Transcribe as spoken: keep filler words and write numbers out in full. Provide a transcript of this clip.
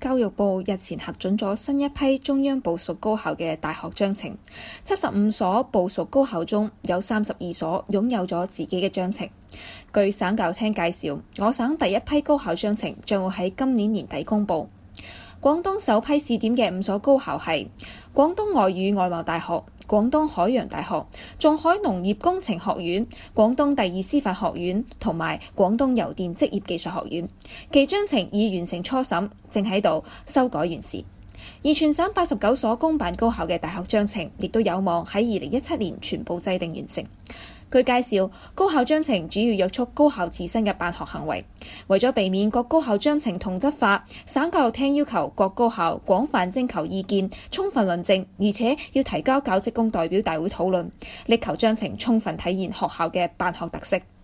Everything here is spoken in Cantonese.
教育部日前核准咗新一批中央部屬高校嘅大學章程，七十五所部屬高校中有三十二所擁有咗自己嘅章程。據省教廳介紹，我省第一批高校章程將會喺今年年底公佈。廣東首批試點嘅五所高校係廣東外語外貿大學、廣東海洋大學、仲海農業工程學院、廣東第二師範學院同埋廣東郵電職業技術學院，其章程已完成初審，正喺度修改完善。而全省八十九所公辦高校嘅大學章程，亦都有望喺二零一七年全部制定完成。據介紹，高校章程主要約束高校自身嘅辦學行為，為咗避免各高校章程同質化，省教育廳要求各高校廣泛徵求意見，充分論證，而且要提交教職工代表大會討論，力求章程充分體現學校嘅辦學特色。